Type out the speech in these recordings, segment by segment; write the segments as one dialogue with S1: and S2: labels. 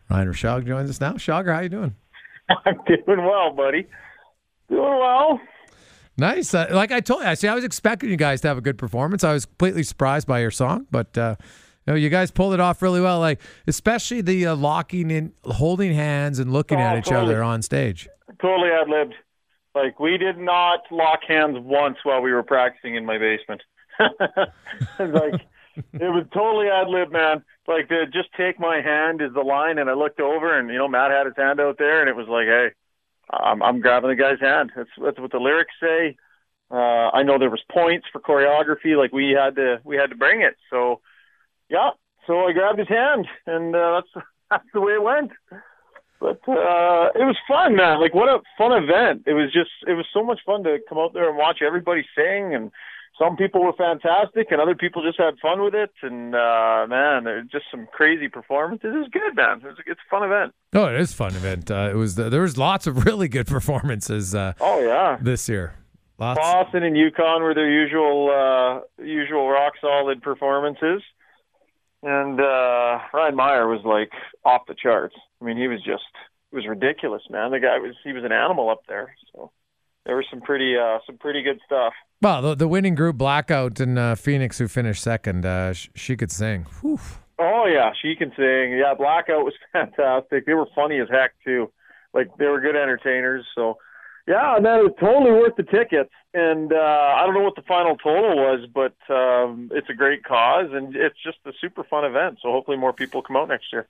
S1: Ryan Rishaug joins us now. Shogger, how you doing?
S2: I'm doing well, buddy. Doing well.
S1: Nice. Like I told you, I was expecting you guys to have a good performance. I was completely surprised by your song, but you guys pulled it off really well. Like especially the locking in, holding hands, and looking at each other on stage.
S2: Totally ad-libbed. Like we did not lock hands once while we were practicing in my basement. Like it was totally ad-lib, man. Like just take my hand is the line, and I looked over, and Matt had his hand out there, and it was like, hey, I'm grabbing the guy's hand. That's what the lyrics say. I know there was points for choreography, like we had to bring it. So yeah, so I grabbed his hand, and that's the way it went. But it was fun, man. Like what a fun event. It was so much fun to come out there and watch everybody sing, and some people were fantastic, and other people just had fun with it. And man, there were just some crazy performances. It was good, man. It's a fun event.
S1: Oh, it is a fun event. There was lots of really good performances. This year. Lots.
S2: Boston and Yukon were their usual rock solid performances, and Ryan Meyer was like off the charts. I mean, it was ridiculous, man. The guy was an animal up there. So there was some pretty good stuff.
S1: Well, the winning group, Blackout in Phoenix, who finished second, she could sing. Whew.
S2: Oh, yeah, she can sing. Yeah, Blackout was fantastic. They were funny as heck, too. Like, they were good entertainers. So, yeah, and that was totally worth the tickets. And I don't know what the final total was, but it's a great cause, and it's just a super fun event. So hopefully more people come out next year.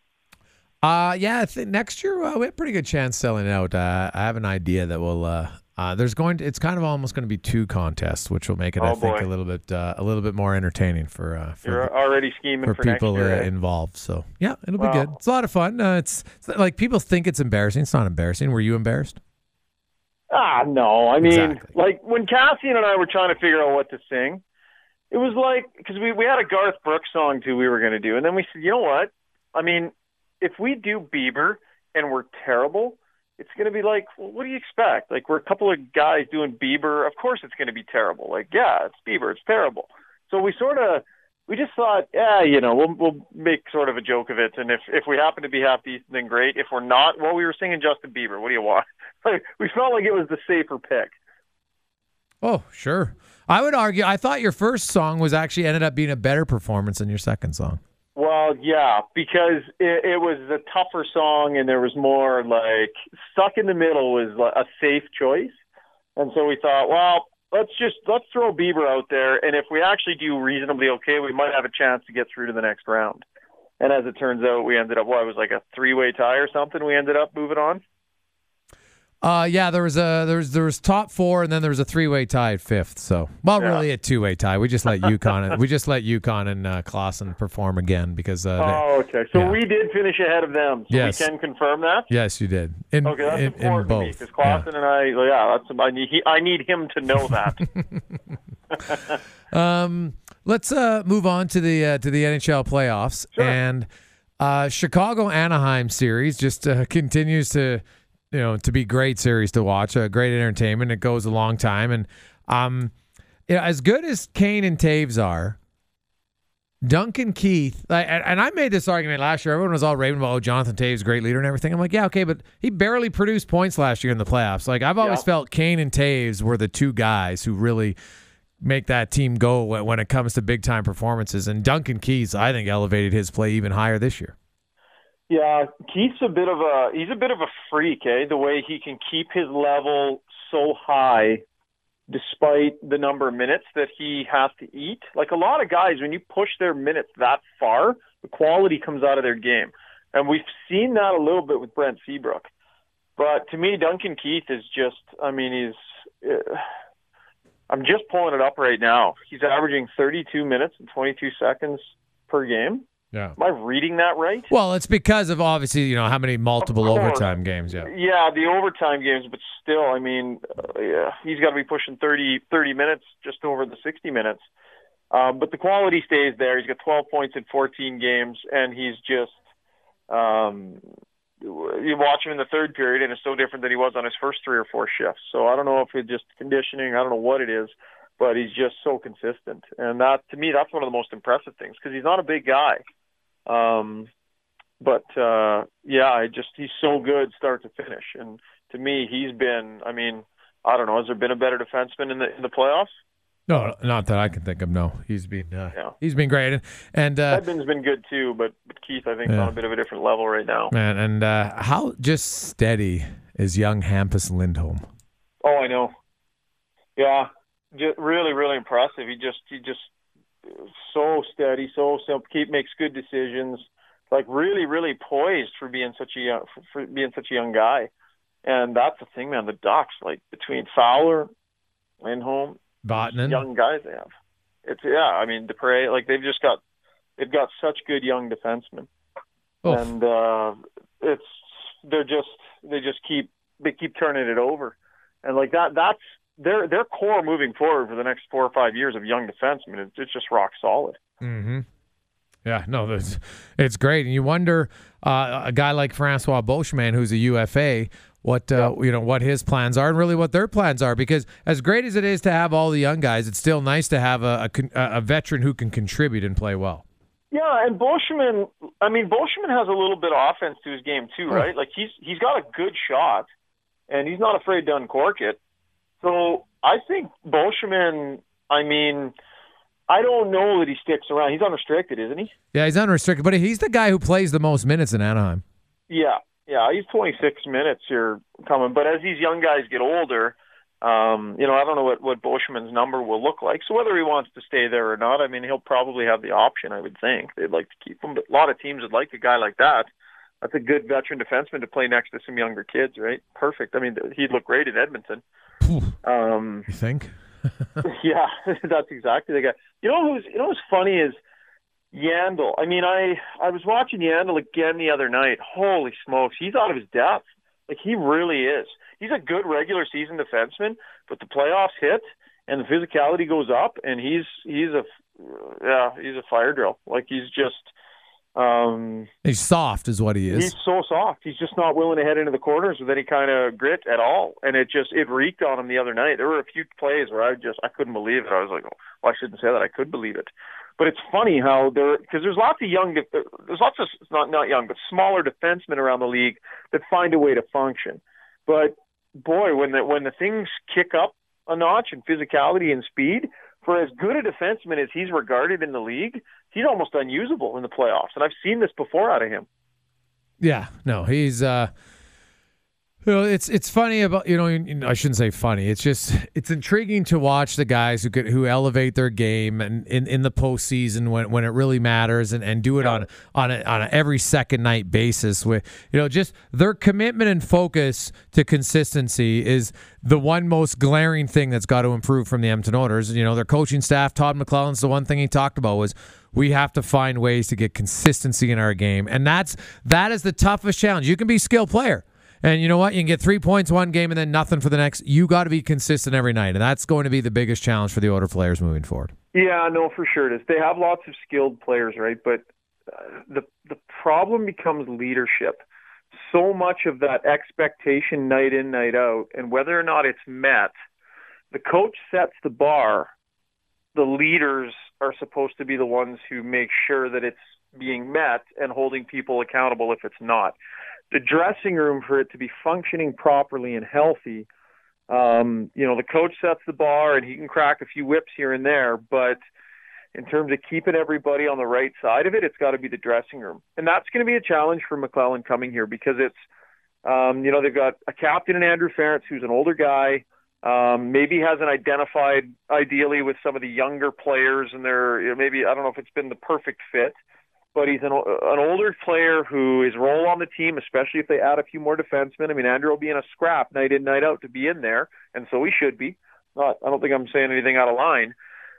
S1: I think next year we have a pretty good chance selling it out. I have an idea that we'll it's kind of almost going to be two contests, which will make it, I think, a little bit more entertaining for
S2: You're already scheming for
S1: people
S2: next year,
S1: involved. So yeah, it'll be good. It's a lot of fun. It's like people think it's embarrassing. It's not embarrassing. Were you embarrassed?
S2: No. I mean,
S1: exactly.
S2: Like when Cassian and I were trying to figure out what to sing, it was like, because we had a Garth Brooks song too we were going to do, and then we said, you know what? I mean, if we do Bieber and we're terrible, it's going to be like, well, what do you expect? Like, we're a couple of guys doing Bieber. Of course it's going to be terrible. Like, yeah, it's Bieber. It's terrible. So we just thought, we'll make sort of a joke of it. And if we happen to be half decent, then great. If we're not, well, we were singing Justin Bieber. What do you want? Like, we felt like it was the safer pick.
S1: Oh, sure. I would argue, I thought your first song ended up being a better performance than your second song.
S2: Well, yeah, because it was a tougher song, and there was more like Stuck in the Middle was a safe choice. And so we thought, well, let's throw Bieber out there, and if we actually do reasonably okay, we might have a chance to get through to the next round. And as it turns out, we ended up, it was like a 3-way tie or something. We ended up moving on.
S1: There was top four, and then there was a 3-way tie at fifth. So, really a 2-way tie. We just let Yukon and Clausen perform again because.
S2: Okay. So we did finish ahead of them. So
S1: yes.
S2: We can confirm that.
S1: Yes, you did.
S2: That's important to me because Clausen and I need him to know that.
S1: Let's move on to the NHL playoffs.
S2: Sure.
S1: And Chicago Anaheim series just continues to be great series to watch, great entertainment. It goes a long time. And as good as Kane and Taves are, Duncan Keith, and I made this argument last year. Everyone was all raving about, Jonathan Taves, great leader and everything. I'm like, yeah, okay, but he barely produced points last year in the playoffs. Like, I've always felt Kane and Taves were the two guys who really make that team go when it comes to big-time performances. And Duncan Keith, I think, elevated his play even higher this year.
S2: Yeah, Keith's a bit of a freak, the way he can keep his level so high despite the number of minutes that he has to eat. Like a lot of guys, when you push their minutes that far, the quality comes out of their game. And we've seen that a little bit with Brent Seabrook. But to me, Duncan Keith is just, I'm just pulling it up right now. He's averaging 32 minutes and 22 seconds per game.
S1: Yeah.
S2: Am I reading that right?
S1: Well, it's because of obviously, how many multiple overtime games. Yeah.
S2: Yeah, the overtime games, but still, he's got to be pushing 30 minutes, just over the 60 minutes. But the quality stays there. He's got 12 points in 14 games, and he's just you watch him in the third period, and it's so different than he was on his first 3 or 4 shifts. So I don't know if it's just conditioning. I don't know what it is, but he's just so consistent. And that, to me, that's one of the most impressive things because he's not a big guy. But he's so good start to finish. And to me, he's been. I mean, I don't know. Has there been a better defenseman in the playoffs?
S1: No, not that I can think of. No, he's been great, and
S2: Edmund's been good too. But Keith, I think, is on a bit of a different level right now.
S1: Man, and how just steady is young Hampus Lindholm?
S2: Oh, I know. Yeah, just really, really impressive. He just so steady, so simple. Makes good decisions. Like really, really poised for being such a young guy. And that's the thing, man. The Ducks, like between Fowler, Lindholm,
S1: Vatanen,
S2: young guys they have. I mean, Dupre, like they've got such good young defensemen. Oof. And they keep turning it over. And like that's their core moving forward for the next 4 or 5 years of young defensemen. It's just rock solid.
S1: Mm-hmm. Yeah, no, it's great. And you wonder, a guy like Francois Beauchemin, who's a UFA, what his plans are and really what their plans are. Because as great as it is to have all the young guys, it's still nice to have a veteran who can contribute and play well.
S2: Yeah, and Beauchemin has a little bit of offense to his game too, right? Like he's got a good shot, and he's not afraid to uncork it. So I think Beauchemin, I don't know that he sticks around. He's unrestricted, isn't he?
S1: Yeah, he's unrestricted, but he's the guy who plays the most minutes in Anaheim.
S2: Yeah, he's 26 minutes here coming. But as these young guys get older, I don't know what Beauchemin's number will look like. So whether he wants to stay there or not, he'll probably have the option, I would think. They'd like to keep him, but a lot of teams would like a guy like that. That's a good veteran defenseman to play next to some younger kids, right? Perfect. He'd look great in Edmonton.
S1: You think?
S2: Yeah, that's exactly the guy. You know what's funny is Yandel. I was watching Yandel again the other night. Holy smokes, he's out of his depth. Like he really is. He's a good regular season defenseman, but the playoffs hit and the physicality goes up, and he's a fire drill. Like he's just.
S1: He's soft is what he is.
S2: He's so soft. He's just not willing to head into the corners with any kind of grit at all. And it reeked on him the other night. There were a few plays where I couldn't believe it. I was like, I shouldn't say that. I could believe it. But it's funny how because there's lots of not young, but smaller defensemen around the league that find a way to function. But boy, when the things kick up a notch in physicality and speed, for as good a defenseman as he's regarded in the league, he's almost unusable in the playoffs. And I've seen this before out of him.
S1: Yeah, no, he's it's funny about I shouldn't say funny. It's intriguing to watch the guys who elevate their game and in the postseason when it really matters and do it on a every second night basis with just their commitment and focus to consistency is the one most glaring thing that's got to improve from the Edmonton Oilers. Their coaching staff, Todd McLellan's the one thing he talked about was we have to find ways to get consistency in our game, and that is the toughest challenge. You can be a skilled player. And you know what? You can get 3 points one game and then nothing for the next. You got to be consistent every night, and that's going to be the biggest challenge for the Oilers players moving forward.
S2: Yeah, no, for sure it is. They have lots of skilled players, right? But the problem becomes leadership. So much of that expectation night in, night out, and whether or not it's met, the coach sets the bar. The leaders are supposed to be the ones who make sure that it's being met and holding people accountable if it's not. The dressing room, for it to be functioning properly and healthy, the coach sets the bar and he can crack a few whips here and there, but in terms of keeping everybody on the right side of it, it's got to be the dressing room. And that's going to be a challenge for McLellan coming here because it's, they've got a captain in Andrew Ferentz who's an older guy, maybe hasn't identified ideally with some of the younger players and maybe, I don't know if it's been the perfect fit. But he's an older player who is role on the team, especially if they add a few more defensemen. Andrew will be in a scrap night in, night out to be in there, and so he should be. I don't think I'm saying anything out of line.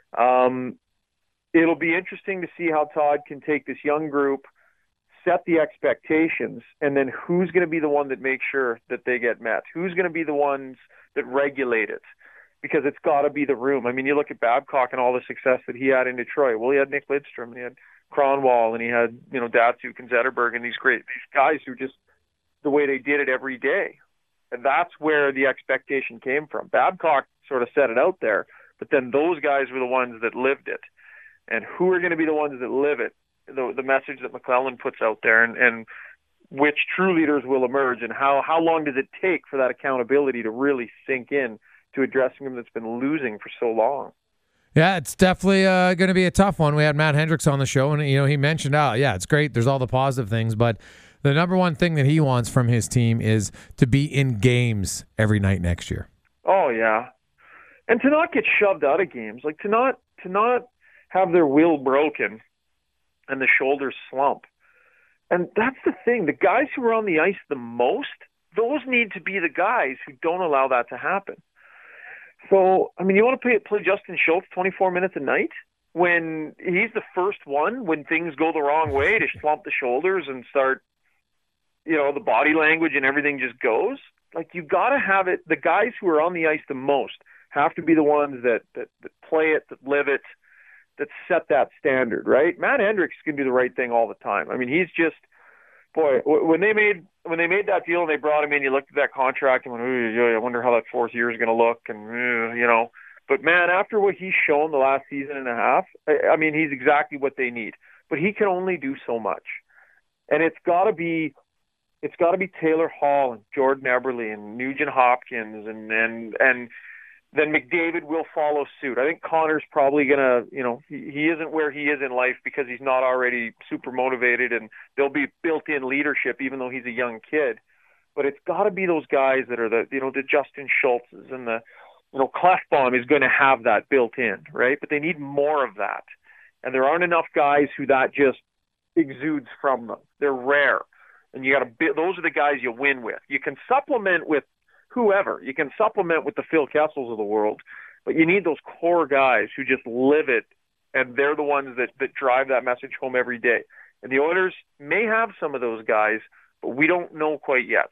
S2: It'll be interesting to see how Todd can take this young group, set the expectations, and then who's going to be the one that makes sure that they get met? Who's going to be the ones that regulate it? Because it's got to be the room. You look at Babcock and all the success that he had in Detroit. Well, he had Nick Lidstrom, and he had Cronwall, and he had, Datsuk and Zetterberg, and these guys who just, the way they did it every day. And that's where the expectation came from. Babcock sort of set it out there, but then those guys were the ones that lived it. And who are going to be the ones that live it the message that McClellan puts out there, and which true leaders will emerge, and how long does it take for that accountability to really sink in to addressing them that's been losing for so long?
S1: Yeah, it's definitely going to be a tough one. We had Matt Hendricks on the show, and he mentioned, it's great. There's all the positive things, but the number one thing that he wants from his team is to be in games every night next year.
S2: Oh yeah, and to not get shoved out of games, like to not have their will broken and the shoulders slump. And that's the thing. The guys who are on the ice the most, those need to be the guys who don't allow that to happen. So, I mean, you want to play Justin Schultz 24 minutes a night when he's the first one, when things go the wrong way, to slump the shoulders and start, the body language and everything just goes? Like, you got to have it. The guys who are on the ice the most have to be the ones that play it, that live it, that set that standard, right? Matt Hendricks can do the right thing all the time. I mean, he's just, boy, when they made that deal and they brought him in, you looked at that contract and went, I wonder how that fourth year is going to look, and But man, after what he's shown the last season and a half, I mean, he's exactly what they need. But he can only do so much, and it's got to be Taylor Hall and Jordan Eberle and Nugent Hopkins and then McDavid will follow suit. I think Connor's probably going to, he isn't where he is in life because he's not already super motivated, and there'll be built-in leadership even though he's a young kid. But it's got to be those guys that are the Justin Schultzes and the, Klefbom is going to have that built in, right? But they need more of that. And there aren't enough guys who that just exudes from them. They're rare. And those are the guys you win with. You can supplement with whoever. You can supplement with the Phil Kessels of the world, but you need those core guys who just live it, and they're the ones that drive that message home every day. And the Oilers may have some of those guys, but we don't know quite yet.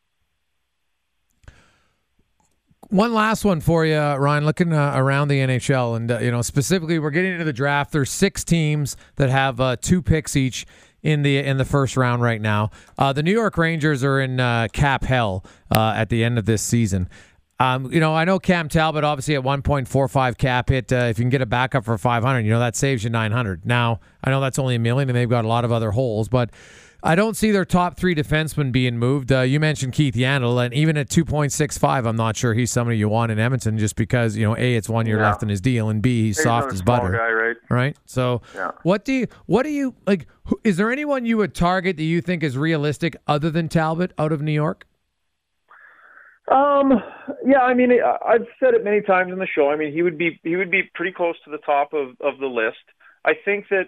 S1: One last one for you, Ryan, looking around the NHL, and specifically we're getting into the draft. There's 6 teams that have 2 picks each in the first round right now. The New York Rangers are in cap hell at the end of this season. I know Cam Talbot obviously at 1.45 cap hit. If you can get a backup for 500, that saves you 900. Now, I know that's only $1 million and they've got a lot of other holes, but I don't see their top 3 defensemen being moved. You mentioned Keith Yandel, and even at 2.65, I'm not sure he's somebody you want in Edmonton just because, A, it's 1 year left in his deal, and B, he's soft as butter.
S2: Guy, right?
S1: Right? So what do you like? Is there anyone you would target that you think is realistic other than Talbot out of New York?
S2: Yeah, I mean, I've said it many times in the show. I mean, he would be pretty close to the top of the list. I think that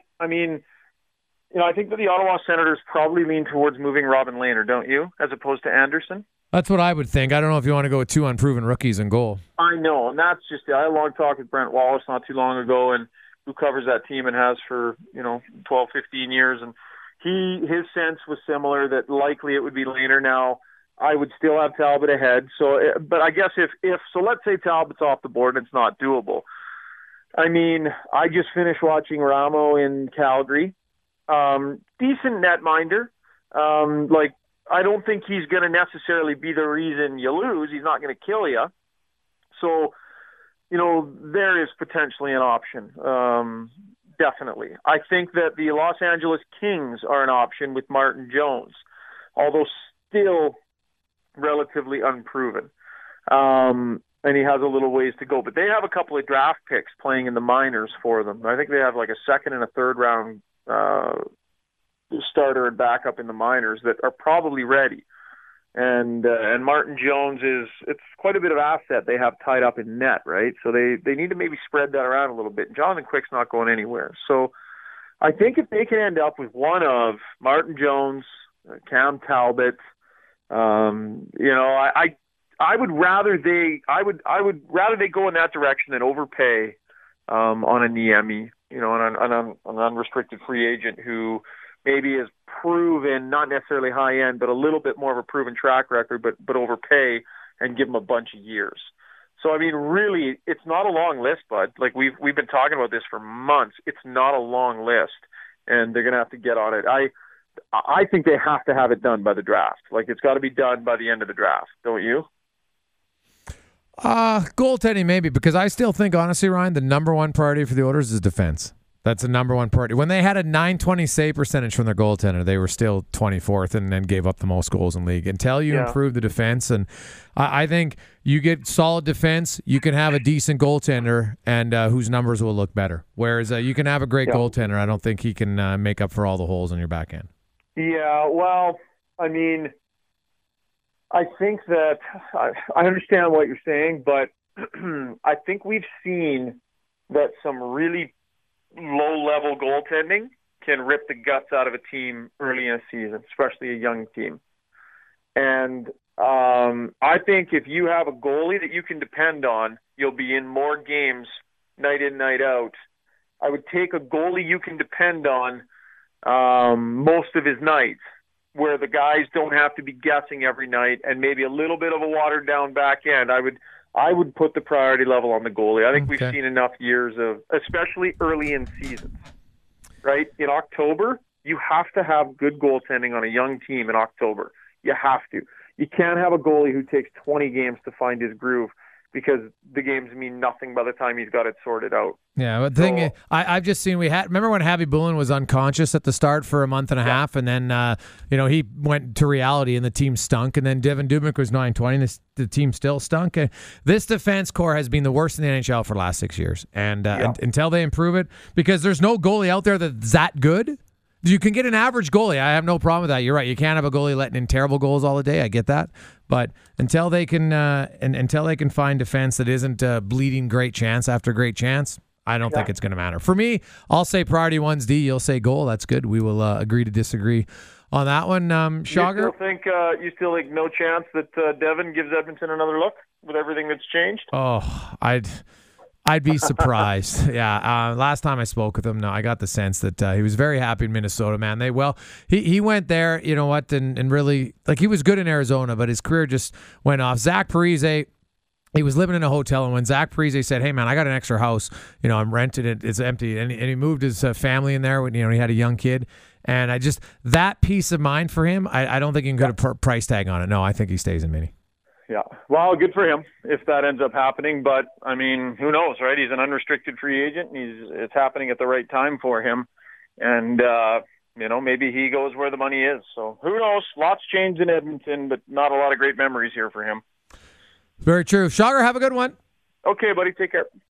S2: the Ottawa Senators probably lean towards moving Robin Lehner, don't you, as opposed to Anderson?
S1: That's what I would think. I don't know if you want to go with 2 unproven rookies in goal.
S2: I know, and that's just I had a long talk with Brent Wallace not too long ago, and who covers that team and has for 12, 15 years, and his sense was similar that likely it would be Lehner. Now, I would still have Talbot ahead. So, but I guess if let's say Talbot's off the board and it's not doable. I mean, I just finished watching Ramo in Calgary. Decent netminder. I don't think he's going to necessarily be the reason you lose. He's not going to kill you. So, there is potentially an option. Definitely. I think that the Los Angeles Kings are an option with Martin Jones, although still relatively unproven. And he has a little ways to go. But they have a couple of draft picks playing in the minors for them. I think they have like a second and a third round starter and backup in the minors that are probably ready. And Martin Jones it's quite a bit of asset they have tied up in net, right? So they need to maybe spread that around a little bit. Jonathan Quick's not going anywhere. So I think if they can end up with one of Martin Jones, Cam Talbot, I would rather they go in that direction than overpay on a Niemi, on an unrestricted free agent who maybe is proven, not necessarily high end, but a little bit more of a proven track record, but overpay and give him a bunch of years. So I mean, really, it's not a long list, bud. Like we've been talking about this for months. It's not a long list, and they're gonna have to get on it. I think they have to have it done by the draft. Like it's got to be done by the end of the draft, don't you?
S1: Goaltending maybe, because I still think, honestly, Ryan, the number one priority for the Oilers is defense. That's a number one priority. When they had a .920 save percentage from their goaltender, they were still 24th and then gave up the most goals in the league. Until you improve the defense, and I think you get solid defense, you can have a decent goaltender and whose numbers will look better. Whereas you can have a great goaltender, I don't think he can make up for all the holes in your back end.
S2: Yeah, well, I mean, I think that I understand what you're saying, but I think we've seen that some really low-level goaltending can rip the guts out of a team early in a season, especially a young team. And I think if you have a goalie that you can depend on, you'll be in more games night in, night out. I would take a goalie you can depend on most of his nights, where the guys don't have to be guessing every night, and maybe a little bit of a watered-down back end. I would put the priority level on the goalie. I think we've seen enough years of, especially early in seasons, right? In October, you have to have good goaltending on a young team in October. You have to. You can't have a goalie who takes 20 games to find his groove, because the games mean nothing by the time he's got it sorted out.
S1: Yeah, but the thing is, I've just seen remember when Javi Bulin was unconscious at the start for a month and a half, and then he went to reality and the team stunk, and then Devin Dubnyk was .920 and the team still stunk. And this defense core has been the worst in the NHL for the last 6 years, and until they improve it, because there's no goalie out there that's that good. You can get an average goalie. I have no problem with that. You're right. You can't have a goalie letting in terrible goals all the day. I get that. But until they can find defense that isn't bleeding great chance after great chance, I don't think it's going to matter. For me, I'll say priority one's D. You'll say goal. That's good. We will agree to disagree on that one. Shagar?
S2: You still think no chance that Devin gives Edmonton another look with everything that's changed?
S1: Oh, I'd be surprised. Last time I spoke with him, I got the sense that he was very happy in Minnesota, man. He went there, you know what, and really, like, he was good in Arizona, but his career just went off. Zach Parise, he was living in a hotel, and when Zach Parise said, "Hey, man, I got an extra house, I'm renting it, it's empty," and he moved his family in there when, he had a young kid, and that peace of mind for him, I don't think you can put a price tag on it. No, I think he stays in Mini.
S2: Yeah, well, good for him if that ends up happening. But I mean, who knows, right? He's an unrestricted free agent. It's happening at the right time for him, and maybe he goes where the money is. So who knows? Lots changed in Edmonton, but not a lot of great memories here for him.
S1: Very true. Shagar, have a good one.
S2: Okay, buddy. Take care.